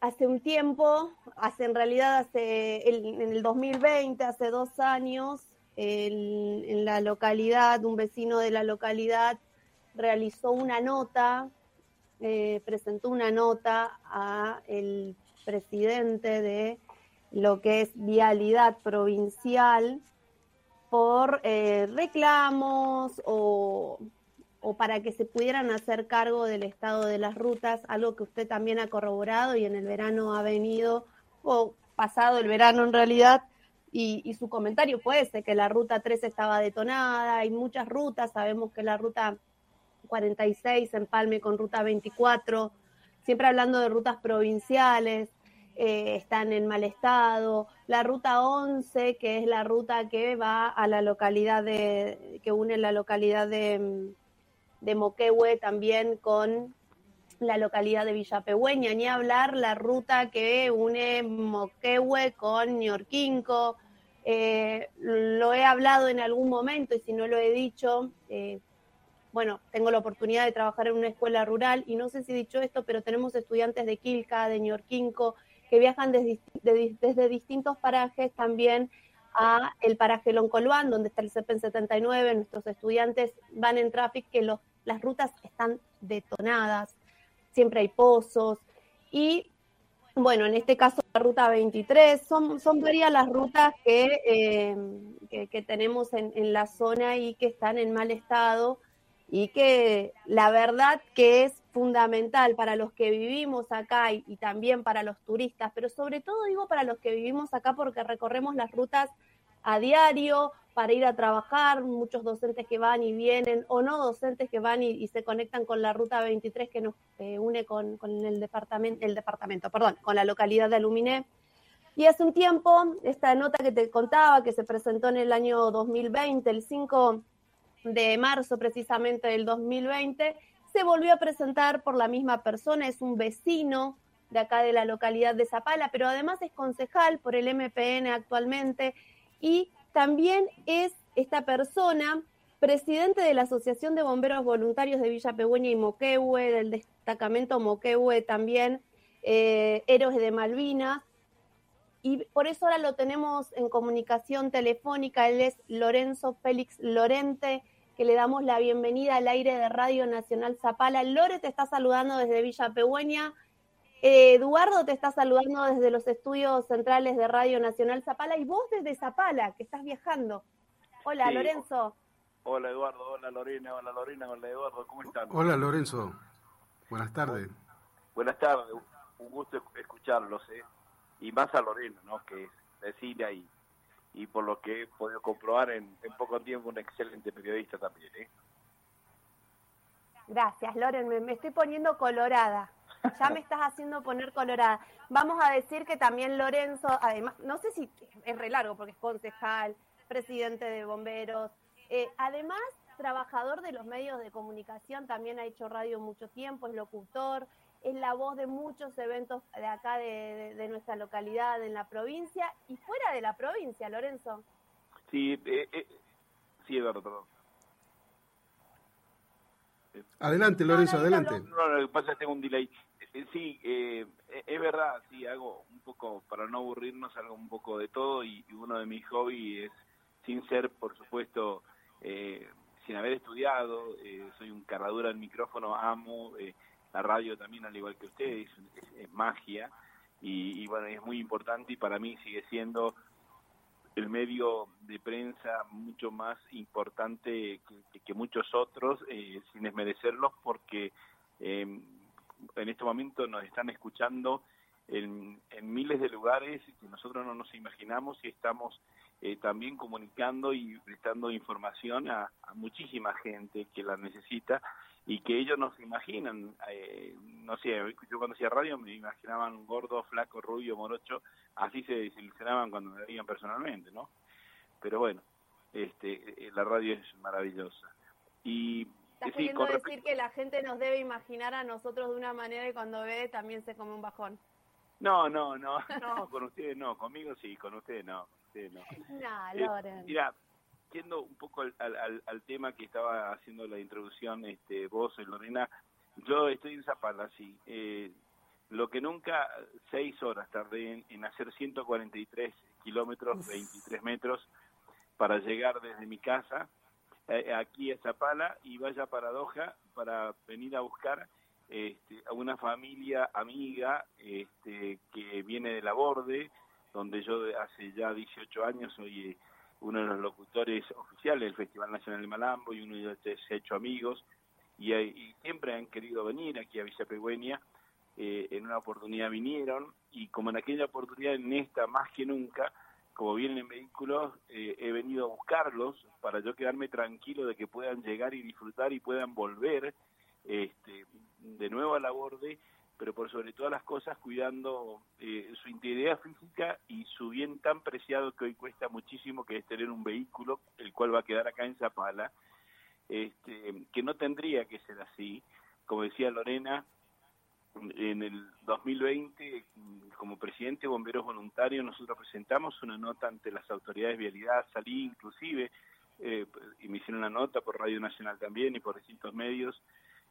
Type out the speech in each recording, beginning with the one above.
hace un tiempo, en el 2020, hace 2 años, en la localidad, un vecino de la localidad realizó una nota, presentó una nota a el presidente de lo que es Vialidad Provincial por reclamos o para que se pudieran hacer cargo del estado de las rutas, algo que usted también ha corroborado y en el verano ha venido, o pasado el verano en realidad, y su comentario fue ese, que la ruta 3 estaba detonada, hay muchas rutas, sabemos que la ruta 46 empalme con ruta 24, siempre hablando de rutas provinciales, están en mal estado. La ruta 11, que es la ruta que va a la localidad que une la localidad de Moquehue también con la localidad de Villapegüeña, ni hablar la ruta que une Moquehue con Ñorquinco. Lo he hablado en algún momento y si no lo he dicho, bueno, tengo la oportunidad de trabajar en una escuela rural y no sé si he dicho esto, pero tenemos estudiantes de Quilca, de Ñorquinco, que viajan desde distintos parajes también a el paraje Loncolván, donde está el CEPEN 79. Nuestros estudiantes van en tráfico, que las rutas están detonadas, siempre hay pozos y bueno, en este caso la ruta 23, son varias las rutas que tenemos en la zona y que están en mal estado y que la verdad que es fundamental para los que vivimos acá y también para los turistas, pero sobre todo digo para los que vivimos acá porque recorremos las rutas a diario para ir a trabajar, muchos docentes que van y vienen, o no docentes que van y se conectan con la ruta 23 que nos une con el departamento, con la localidad de Aluminé. Y hace un tiempo, esta nota que te contaba, que se presentó en el año 2020, el 5 de marzo precisamente del 2020, se volvió a presentar por la misma persona, es un vecino de acá de la localidad de Zapala, pero además es concejal por el MPN actualmente y también es esta persona presidente de la Asociación de Bomberos Voluntarios de Villapegüeña y Moquehue, del destacamento Moquehue también, Héroes de Malvinas, y por eso ahora lo tenemos en comunicación telefónica. Él es Lorenzo Félix Lorente, que le damos la bienvenida al aire de Radio Nacional Zapala. Lore te está saludando desde Villapegüeña. Eduardo te está saludando desde los estudios centrales de Radio Nacional Zapala y vos desde Zapala, que estás viajando. Hola, sí. Lorenzo. Hola, Eduardo. Hola, Lorena. Hola, Lorena. Hola, Eduardo. ¿Cómo están? Hola, Lorenzo. Buenas tardes. Buenas tardes. Un gusto escucharlos, y más a Lorena, ¿no? Que es vecina y por lo que he podido comprobar en poco tiempo, una excelente periodista también, Gracias, Loren, me estoy poniendo colorada. Ya me estás haciendo poner colorada. Vamos a decir que también Lorenzo, además, no sé si es re largo porque es concejal, presidente de bomberos, además trabajador de los medios de comunicación, también ha hecho radio mucho tiempo, es locutor, es la voz de muchos eventos de acá de nuestra localidad, en la provincia y fuera de la provincia, Lorenzo. Sí, sí, Eduardo, perdón. Adelante, Lorenzo, adelante. No, lo que pasa es que tengo un delay. Sí, es verdad, sí, hago un poco, para no aburrirnos, hago un poco de todo y uno de mis hobbies es, sin ser, por supuesto, sin haber estudiado, soy un carradura del micrófono, amo la radio también, al igual que ustedes, es magia y bueno, es muy importante y para mí sigue siendo el medio de prensa mucho más importante que muchos otros, sin desmerecerlos, porque en este momento nos están escuchando en miles de lugares que nosotros no nos imaginamos y estamos también comunicando y prestando información a muchísima gente que la necesita y que ellos no se imaginan. No sé, yo cuando hacía radio me imaginaban gordo, flaco, rubio, morocho, así se desilusionaban cuando me veían personalmente, ¿no? Pero bueno, la radio es maravillosa. Y ¿estás queriendo decir que la gente nos debe imaginar a nosotros de una manera y cuando ve también se come un bajón? No, con ustedes no, conmigo sí, con ustedes no. No, Loren. Mira, yendo un poco al tema que estaba haciendo la introducción vos, Lorena, yo estoy en Zapala, sí. lo que nunca, 6 horas tardé en hacer 143 kilómetros, 23 metros, para llegar desde mi casa aquí a Zapala, y vaya paradoja, para venir a buscar a una familia amiga que viene de Laborde, donde yo hace ya 18 años soy uno de los locutores oficiales del Festival Nacional de Malambo, y uno de ellos se ha hecho amigos, y siempre han querido venir aquí a Villa Pegüeña. En una oportunidad vinieron, y como en aquella oportunidad, en esta más que nunca, como vienen en vehículos, he venido a buscarlos para yo quedarme tranquilo de que puedan llegar y disfrutar y puedan volver de nuevo a Laborde, pero por sobre todas las cosas cuidando su integridad física y su bien tan preciado que hoy cuesta muchísimo, que es tener un vehículo, el cual va a quedar acá en Zapala, que no tendría que ser así. Como decía Lorena, en el 2020, como presidente de Bomberos Voluntarios, nosotros presentamos una nota ante las autoridades de vialidad, salí inclusive, y me hicieron una nota por Radio Nacional también y por distintos medios,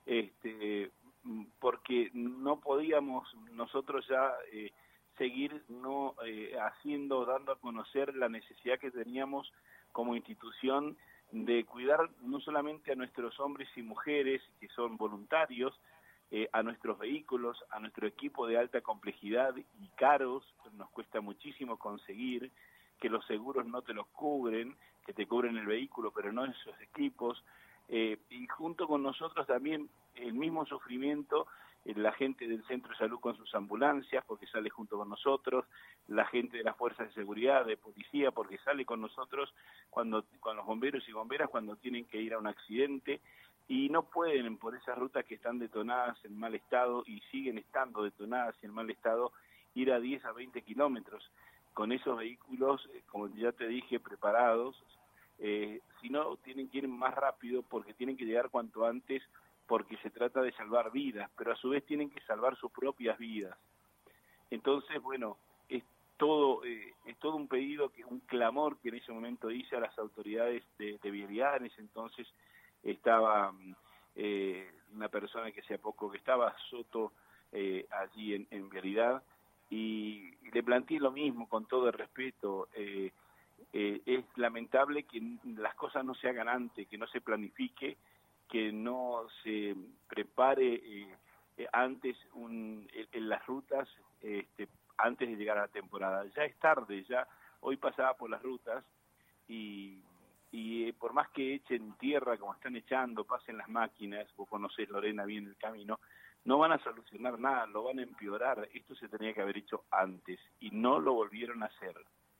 porque no podíamos nosotros ya seguir dando a conocer la necesidad que teníamos como institución de cuidar no solamente a nuestros hombres y mujeres que son voluntarios, a nuestros vehículos, a nuestro equipo de alta complejidad y caros, nos cuesta muchísimo conseguir, que los seguros no te los cubren, que te cubren el vehículo pero no esos equipos, y junto con nosotros también el mismo sufrimiento, la gente del centro de salud con sus ambulancias, porque sale junto con nosotros, la gente de las fuerzas de seguridad, de policía, porque sale con nosotros con los bomberos y bomberas cuando tienen que ir a un accidente, y no pueden, por esas rutas que están detonadas en mal estado y siguen estando detonadas y en mal estado, ir a 10 a 20 kilómetros con esos vehículos, como ya te dije, preparados. Si no, tienen que ir más rápido porque tienen que llegar cuanto antes, porque se trata de salvar vidas, pero a su vez tienen que salvar sus propias vidas. Entonces, bueno, es todo un pedido, un clamor que en ese momento hice a las autoridades de vialidad. En ese entonces estaba una persona que hacía poco que estaba, Soto, allí en vialidad, y le planteé lo mismo con todo el respeto. Es lamentable que las cosas no se hagan antes, que no se planifique, que no se prepare antes en las rutas, antes de llegar a la temporada. Ya es tarde, ya hoy pasaba por las rutas y por más que echen tierra como están echando, pasen las máquinas, vos conocés, Lorena, bien el camino, no van a solucionar nada, lo van a empeorar. Esto se tenía que haber hecho antes y no lo volvieron a hacer.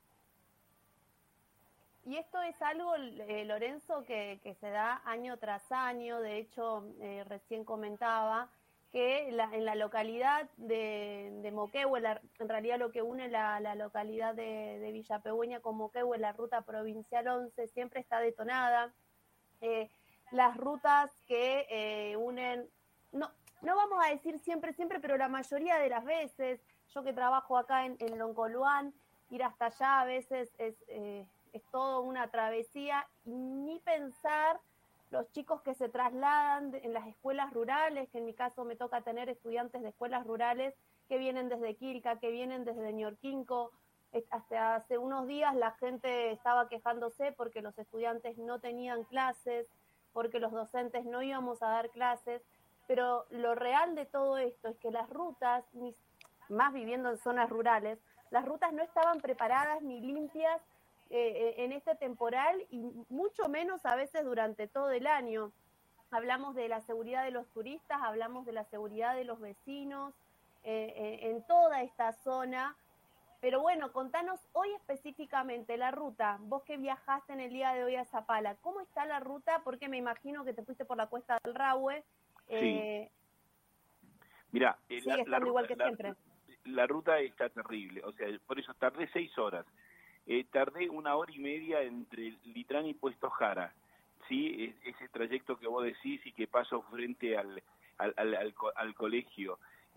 Y esto es algo, Lorenzo, que se da año tras año. De hecho, recién comentaba que en la localidad de Moquehue, en realidad lo que une la localidad de Villa Pegüeña con Moquehue, la ruta provincial 11, siempre está detonada. Las rutas que unen, no vamos a decir siempre, pero la mayoría de las veces, yo que trabajo acá en Loncoluán, ir hasta allá a veces es todo una travesía, y ni pensar los chicos que se trasladan en las escuelas rurales, que en mi caso me toca tener estudiantes de escuelas rurales que vienen desde Quilca, que vienen desde Ñorquinco. Hasta hace unos días la gente estaba quejándose porque los estudiantes no tenían clases, porque los docentes no íbamos a dar clases, pero lo real de todo esto es que las rutas, más viviendo en zonas rurales, las rutas no estaban preparadas ni limpias en este temporal, y mucho menos a veces durante todo el año. Hablamos de la seguridad de los turistas, hablamos de la seguridad de los vecinos en toda esta zona. Pero bueno, contanos hoy específicamente la ruta. Vos que viajaste en el día de hoy a Zapala, ¿cómo está la ruta? Porque me imagino que te fuiste por la Cuesta del Rahue. Sí. Mira, sigue estando igual que siempre. La ruta está terrible, o sea, por eso tardé 6 horas. Tardé 1 hora y media entre Litrán y Puesto Jara, ¿sí? Ese trayecto que vos decís y que paso frente al colegio.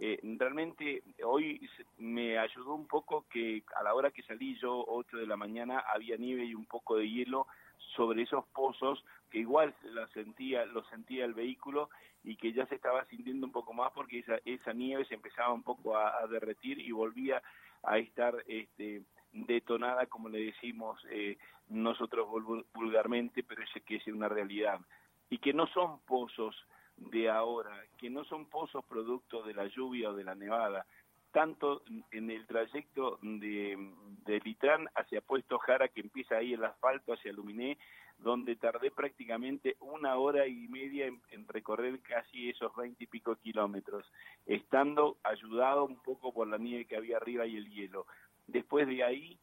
Realmente hoy me ayudó un poco que a la hora que salí yo, 8 de la mañana, había nieve y un poco de hielo sobre esos pozos, que igual lo sentía el vehículo y que ya se estaba sintiendo un poco más porque esa nieve se empezaba un poco a derretir y volvía a estar detonada, como le decimos nosotros vulgarmente, pero es que es una realidad. Y que no son pozos de ahora, que no son pozos producto de la lluvia o de la nevada. Tanto en el trayecto de Litrán hacia Puesto Jara, que empieza ahí el asfalto hacia Luminé, donde tardé prácticamente 1 hora y media en recorrer casi esos 20 y pico kilómetros, estando ayudado un poco por la nieve que había arriba y el hielo. Después de ahí,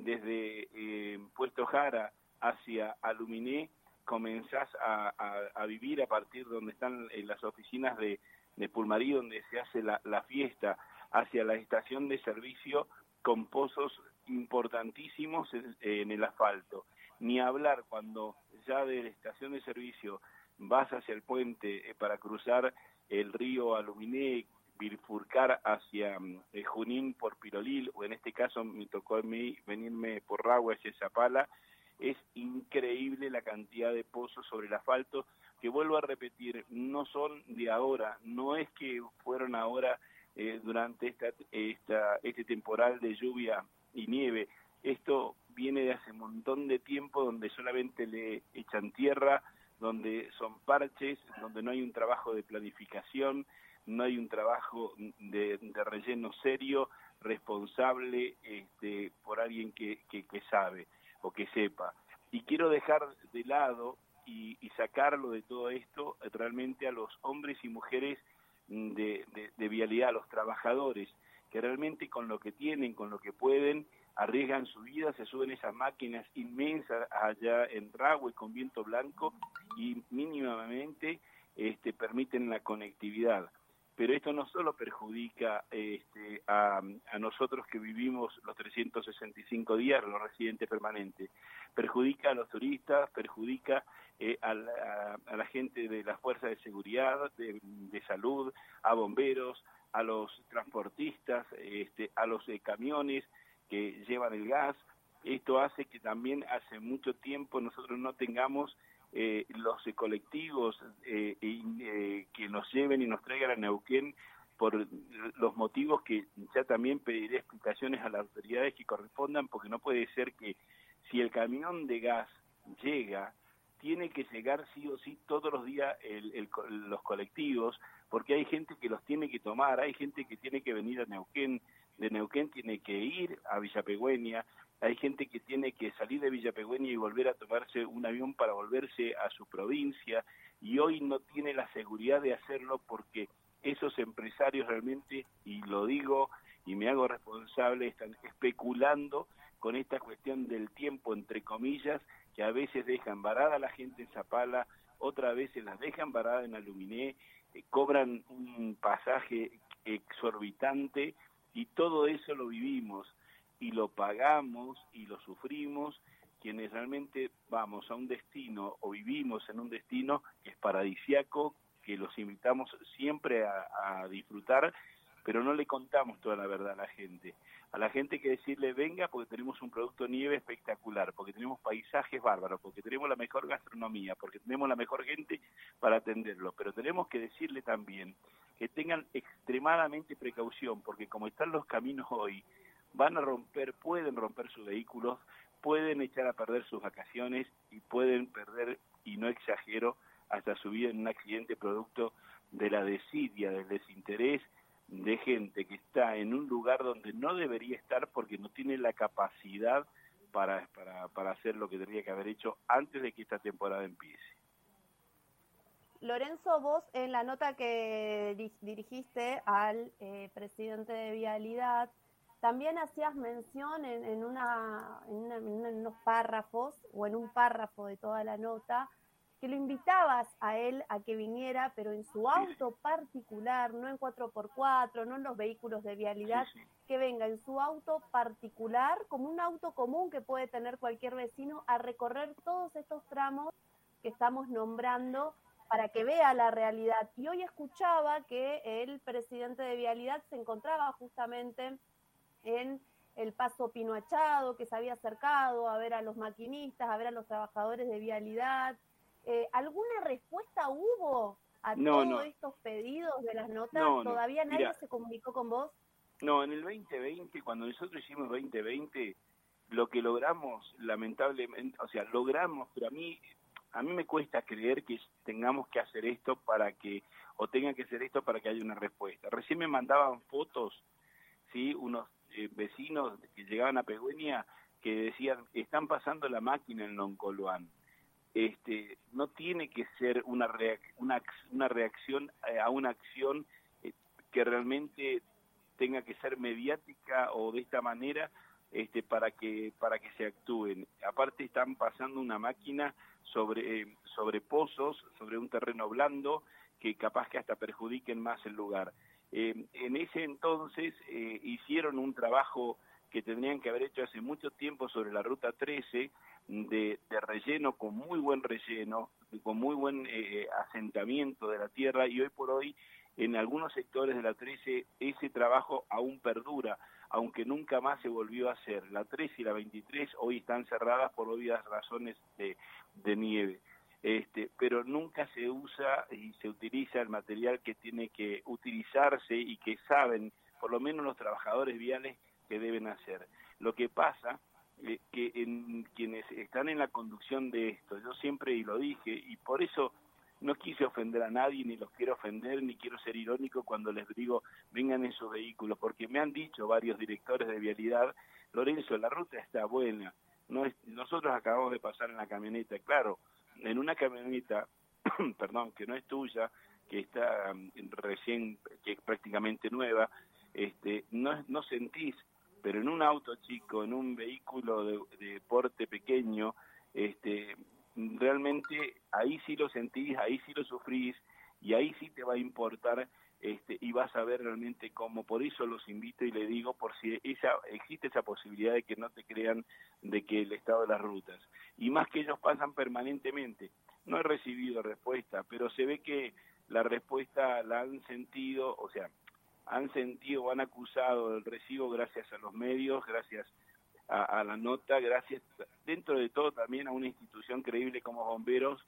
desde Puesto Jara hacia Aluminé, comenzás a vivir a partir de donde están las oficinas de Pulmarí, donde se hace la fiesta, hacia la estación de servicio con pozos importantísimos en el asfalto. Ni hablar cuando ya de la estación de servicio vas hacia el puente para cruzar el río Aluminé, bifurcar hacia Junín por Pirolil, o en este caso me tocó a mí venirme por Ragua hacia Zapala. Es increíble la cantidad de pozos sobre el asfalto, que vuelvo a repetir, no son de ahora, no es que fueron ahora durante este temporal de lluvia y nieve. Esto viene de hace un montón de tiempo, donde solamente le echan tierra, donde son parches, donde no hay un trabajo de planificación, no hay un trabajo de relleno serio, responsable por alguien que sabe o que sepa. Y quiero dejar de lado y sacarlo de todo esto realmente a los hombres y mujeres de vialidad, a los trabajadores, que realmente con lo que tienen, con lo que pueden, arriesgan su vida, se suben esas máquinas inmensas allá en Ragüe con viento blanco y mínimamente permiten la conectividad. Pero esto no solo perjudica a nosotros que vivimos los 365 días, los residentes permanentes, perjudica a los turistas, perjudica a la gente de las fuerzas de seguridad, de salud, a bomberos, a los transportistas, a los camiones que llevan el gas. Esto hace que también hace mucho tiempo nosotros no tengamos los colectivos que nos lleven y nos traigan a Neuquén, por los motivos que ya también pediré explicaciones a las autoridades que correspondan, porque no puede ser que si el camión de gas llega, tiene que llegar sí o sí todos los días los colectivos, porque hay gente que los tiene que tomar, hay gente que tiene que venir a Neuquén, de Neuquén tiene que ir a Villa Pegüeña, hay gente que tiene que salir de Villa Pegüeña y volver a tomarse un avión para volverse a su provincia, y hoy no tiene la seguridad de hacerlo porque esos empresarios realmente, y lo digo y me hago responsable, están especulando con esta cuestión del tiempo, entre comillas, que a veces dejan varada a la gente en Zapala, otras veces las dejan varada en Aluminé, cobran un pasaje exorbitante, y todo eso lo vivimos y lo pagamos y lo sufrimos quienes realmente vamos a un destino o vivimos en un destino que es paradisiaco, que los invitamos siempre a disfrutar, pero no le contamos toda la verdad a la gente. A la gente hay que decirle venga porque tenemos un producto de nieve espectacular, porque tenemos paisajes bárbaros, porque tenemos la mejor gastronomía, porque tenemos la mejor gente para atenderlo, pero tenemos que decirle también que tengan extremadamente precaución, porque como están los caminos hoy, pueden romper sus vehículos, pueden echar a perder sus vacaciones y pueden perder, y no exagero, hasta su vida en un accidente producto de la desidia, del desinterés de gente que está en un lugar donde no debería estar porque no tiene la capacidad para hacer lo que tendría que haber hecho antes de que esta temporada empiece. Lorenzo, vos en la nota que dirigiste al presidente de Vialidad, también hacías mención en unos párrafos, o en un párrafo de toda la nota, que lo invitabas a él a que viniera, pero en su auto particular, no en 4x4, no en los vehículos de Vialidad, que venga en su auto particular, como un auto común que puede tener cualquier vecino, a recorrer todos estos tramos que estamos nombrando para que vea la realidad. Y hoy escuchaba que el presidente de Vialidad se encontraba justamente en el Paso Pino Achado, que se había acercado a ver a los maquinistas, a ver a los trabajadores de Vialidad. ¿Alguna respuesta hubo a todos estos pedidos de las notas? ¿Todavía nadie se comunicó con vos? No, en el 2020, cuando nosotros hicimos 2020, lo que logramos, lamentablemente, o sea, logramos, pero a mí me cuesta creer que tengamos que hacer esto tengan que hacer esto para que haya una respuesta. Recién me mandaban fotos, ¿sí? Unos vecinos que llegaban a Pigüeña que decían, están pasando la máquina en Loncoluán. No tiene que ser una reacción a una acción que realmente tenga que ser mediática o de esta manera para que se actúen. Aparte están pasando una máquina sobre pozos, sobre un terreno blando, que capaz que hasta perjudiquen más el lugar. En ese entonces hicieron un trabajo que tendrían que haber hecho hace mucho tiempo sobre la Ruta 13 de relleno, con muy buen relleno, con muy buen asentamiento de la tierra, y hoy por hoy en algunos sectores de la 13 ese trabajo aún perdura, aunque nunca más se volvió a hacer. La 13 y la 23 hoy están cerradas por obvias razones de nieve. Pero nunca se usa y se utiliza el material que tiene que utilizarse y que saben, por lo menos los trabajadores viales, que deben hacer. Lo que pasa que en quienes están en la conducción de esto, yo siempre y lo dije, y por eso no quise ofender a nadie, ni los quiero ofender, ni quiero ser irónico cuando les digo vengan en sus vehículos, porque me han dicho varios directores de vialidad, Lorenzo, la ruta está buena, nosotros acabamos de pasar en la camioneta, claro, en una camioneta, perdón, que no es tuya, que está recién, que es prácticamente nueva, no sentís, pero en un auto chico, en un vehículo de porte pequeño, realmente ahí sí lo sentís, ahí sí lo sufrís, y ahí sí te va a importar, y vas a ver realmente cómo. Por eso los invito y les digo, por si existe esa posibilidad de que no te crean de que el estado de las rutas, y más que ellos pasan permanentemente. No he recibido respuesta, pero se ve que la respuesta la han sentido, o sea, han sentido o han acusado el recibo gracias a los medios, gracias a la nota, gracias dentro de todo también a una institución creíble como Bomberos,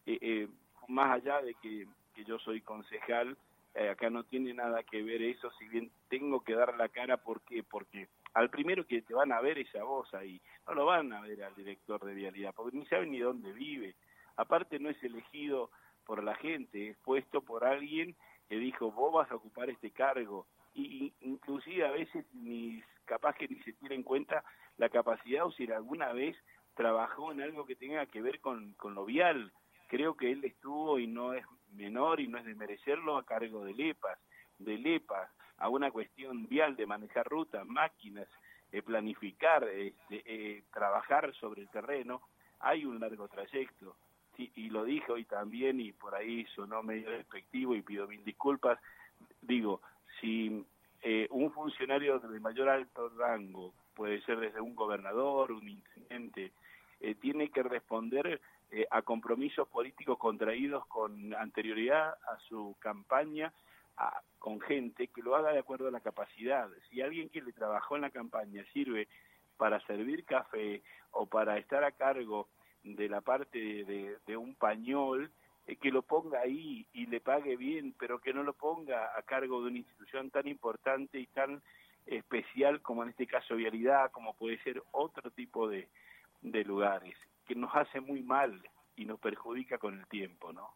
más allá de que yo soy concejal, acá no tiene nada que ver eso, si bien tengo que dar la cara. ¿Por qué? Porque al primero que te van a ver es a vos ahí, no lo van a ver al director de vialidad, porque ni saben ni dónde vive. Aparte no es elegido por la gente, es puesto por alguien que dijo, vos vas a ocupar este cargo, y inclusive a veces capaz que ni se tiene en cuenta la capacidad o si alguna vez trabajó en algo que tenga que ver con lo vial. Creo que él estuvo, y no es menor y no es de merecerlo, a cargo de LEPAS, a una cuestión vial de manejar rutas, máquinas, planificar, trabajar sobre el terreno. Hay un largo trayecto, sí, y lo dije hoy también, y por ahí sonó medio despectivo y pido mil disculpas. Digo, si un funcionario de mayor alto rango, puede ser desde un gobernador, un intendente, tiene que responder a compromisos políticos contraídos con anterioridad a su campaña, con gente que lo haga de acuerdo a la capacidad. Si alguien que le trabajó en la campaña sirve para servir café o para estar a cargo de la parte de un pañol, que lo ponga ahí y le pague bien, pero que no lo ponga a cargo de una institución tan importante y tan especial como en este caso Vialidad, como puede ser otro tipo de lugares, que nos hace muy mal y nos perjudica con el tiempo, ¿no?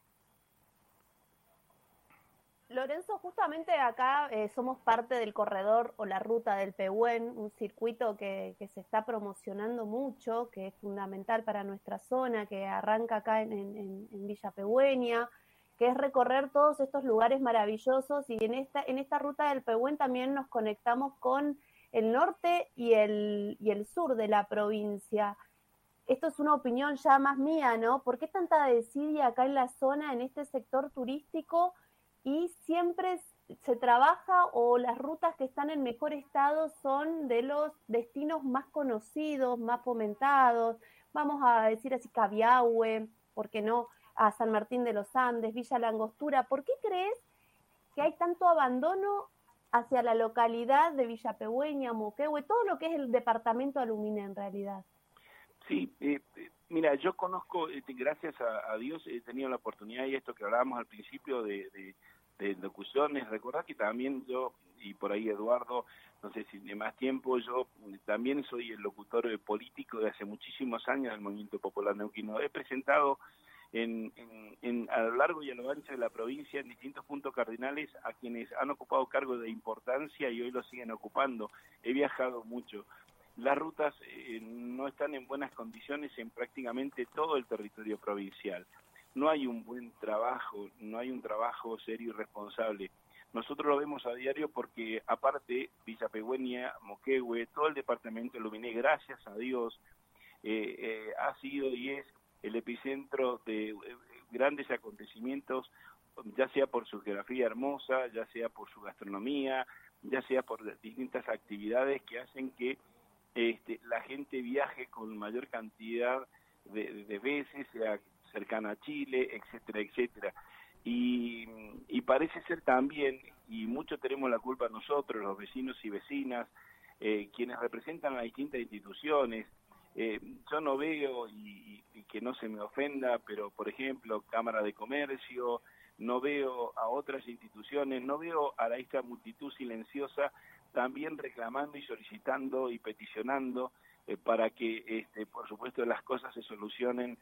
Lorenzo, justamente acá somos parte del corredor o la ruta del Pehuen, un circuito que se está promocionando mucho, que es fundamental para nuestra zona, que arranca acá en Villa Pehuen, que es recorrer todos estos lugares maravillosos, y en esta ruta del Pehuen también nos conectamos con el norte y el sur de la provincia. Esto es una opinión ya más mía, ¿no? ¿Por qué tanta desidia acá en la zona, en este sector turístico? Y siempre se trabaja, o las rutas que están en mejor estado son de los destinos más conocidos, más fomentados, vamos a decir así, Cabiahue, ¿por qué no? a San Martín de los Andes, Villa La Angostura. ¿Por qué crees que hay tanto abandono hacia la localidad de Villa Pegüeña, Moquehue, todo lo que es el departamento de Luminé en realidad? Sí, mira, yo conozco, gracias a Dios, he tenido la oportunidad, y esto que hablábamos al principio de locuciones, recordad que también yo, y por ahí Eduardo, no sé si de más tiempo, yo también soy el locutor político de hace muchísimos años del Movimiento Popular Neuquino. He presentado a lo largo y a lo ancho de la provincia, en distintos puntos cardinales, a quienes han ocupado cargos de importancia y hoy lo siguen ocupando. He viajado mucho. Las rutas no están en buenas condiciones en prácticamente todo el territorio provincial. No hay un buen trabajo, no hay un trabajo serio y responsable. Nosotros lo vemos a diario porque, aparte, Villa Pegüeña, Moquehue, todo el departamento de Luminé, gracias a Dios, ha sido y es el epicentro de grandes acontecimientos, ya sea por su geografía hermosa, ya sea por su gastronomía, ya sea por distintas actividades que hacen que la gente viaje con mayor cantidad de veces, sea cercana a Chile, etcétera, etcétera. Y parece ser también, y mucho tenemos la culpa nosotros, los vecinos y vecinas, quienes representan las distintas instituciones. Yo no veo, y que no se me ofenda, pero por ejemplo, Cámara de Comercio, no veo a otras instituciones, no veo a esta multitud silenciosa también reclamando y solicitando y peticionando para que, por supuesto, las cosas se solucionen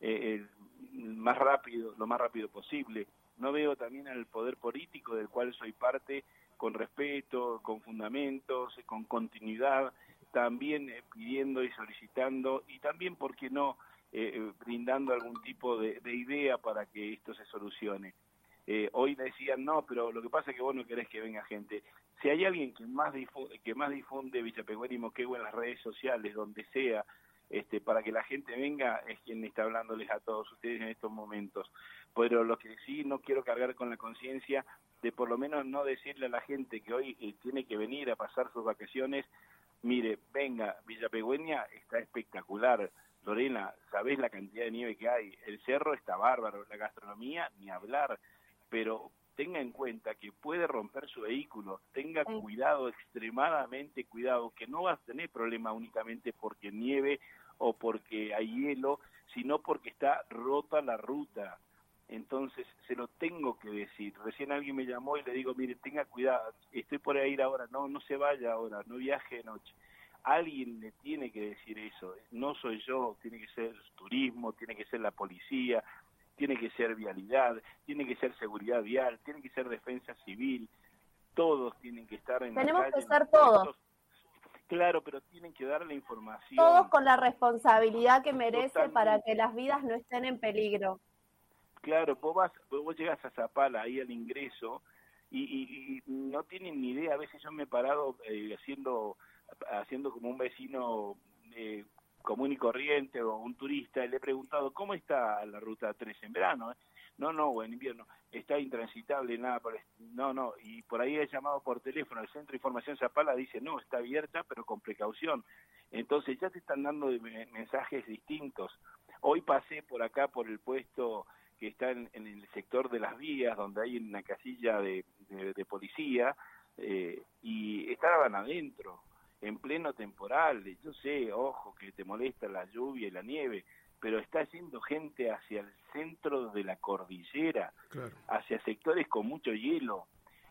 lo más rápido posible. No veo también al poder político del cual soy parte, con respeto, con fundamentos, con continuidad, también pidiendo y solicitando, y también, ¿por qué no?, brindando algún tipo de idea para que esto se solucione. Hoy decían, no, pero lo que pasa es que vos no querés que venga gente. Si hay alguien que más difunde Villa Pegüeña y Moquehue en las redes sociales, donde sea, para que la gente venga, es quien está hablándoles a todos ustedes en estos momentos. Pero lo que sí no quiero cargar con la conciencia de por lo menos no decirle a la gente que hoy tiene que venir a pasar sus vacaciones, mire, venga, Villa Pegüeña está espectacular. Lorena, ¿sabés la cantidad de nieve que hay? El cerro está bárbaro, la gastronomía, ni hablar, pero tenga en cuenta que puede romper su vehículo, tenga cuidado, extremadamente cuidado, que no va a tener problema únicamente porque nieve o porque hay hielo, sino porque está rota la ruta. Entonces, se lo tengo que decir. Recién alguien me llamó y le digo, mire, tenga cuidado, estoy por ir ahora, no se vaya ahora, no viaje de noche. Alguien le tiene que decir eso, no soy yo, tiene que ser turismo, tiene que ser la policía, tiene que ser vialidad, tiene que ser seguridad vial, tiene que ser defensa civil, todos tienen que estar en la calle. Tenemos que ser todos. Claro, pero tienen que dar la información. Todos con la responsabilidad que merece. Totalmente. Para que las vidas no estén en peligro. Claro, vos llegás a Zapala, ahí al ingreso, y no tienen ni idea. A veces yo me he parado haciendo como un vecino común y corriente o un turista, y le he preguntado, ¿cómo está la ruta 3 en verano? No, en invierno, está intransitable, nada, no, y por ahí he llamado por teléfono al Centro de Información Zapala, dice, no, está abierta, pero con precaución. Entonces ya te están dando mensajes distintos. Hoy pasé por acá, por el puesto que está en el sector de las vías, donde hay una casilla de policía, y estaban adentro, en pleno temporal. Yo sé, ojo, que te molesta la lluvia y la nieve, pero está yendo gente hacia el centro de la cordillera, claro, hacia sectores con mucho hielo.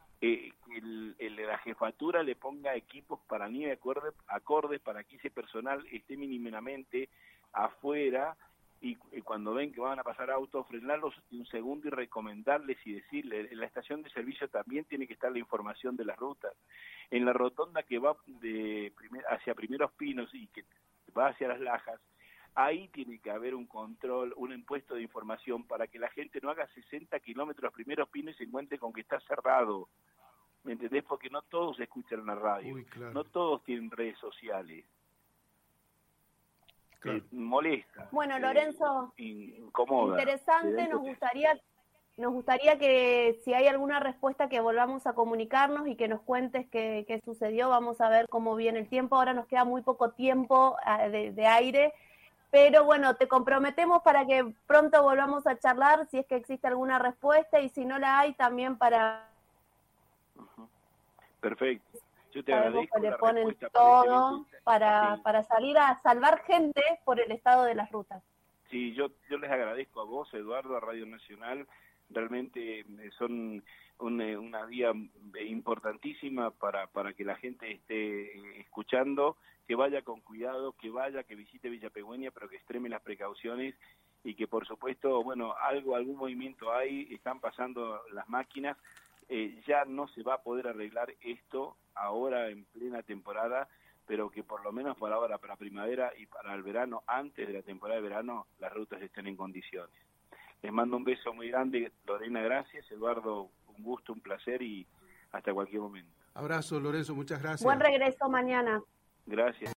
La jefatura le ponga equipos para nieve acordes para que ese personal esté mínimamente afuera, y cuando ven que van a pasar autos, frenarlos un segundo y recomendarles y decirles. En la estación de servicio también tiene que estar la información de las rutas. En la rotonda que va hacia Primeros Pinos y que va hacia Las Lajas, ahí tiene que haber un control, un impuesto de información para que la gente no haga 60 kilómetros a Primeros Pinos y se encuentre con que está cerrado. ¿Me entendés? Porque no todos escuchan la radio. Uy, claro. No todos tienen redes sociales. Claro. Molesta. Bueno, Lorenzo, incomoda. Interesante, nos gustaría que si hay alguna respuesta que volvamos a comunicarnos y que nos cuentes qué sucedió. Vamos a ver cómo viene el tiempo. Ahora nos queda muy poco tiempo de aire Pero bueno, te comprometemos para que pronto volvamos a charlar si es que existe alguna respuesta y si no la hay también para... Perfecto. Yo te Sabemos agradezco que le la ponen respuesta todo aparentemente. para salir a salvar gente por el estado de las rutas. Sí, yo les agradezco a vos, Eduardo, a Radio Nacional. Realmente son una vía importantísima para que la gente esté escuchando, que vaya con cuidado, que visite Villa Pegüeña, pero que extreme las precauciones y que por supuesto, bueno, algún movimiento hay, están pasando las máquinas. Ya no se va a poder arreglar esto ahora en plena temporada, pero que por lo menos para ahora, para primavera y para el verano, antes de la temporada de verano, las rutas estén en condiciones. Les mando un beso muy grande, Lorena, gracias. Eduardo, un gusto, un placer y hasta cualquier momento. Abrazo, Lorenzo, muchas gracias. Buen regreso mañana. Gracias.